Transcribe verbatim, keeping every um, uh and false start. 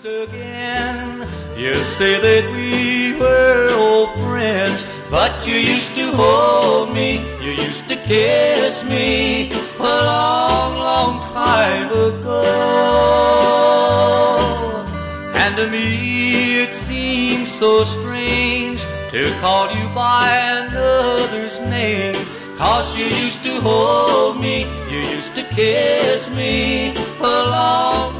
again. You say that we were old friends, but you used to hold me, you used to kiss me a long, long time ago. And to me it seems so strange to call you by another's name, 'cause you used to hold me, you used to kiss me a long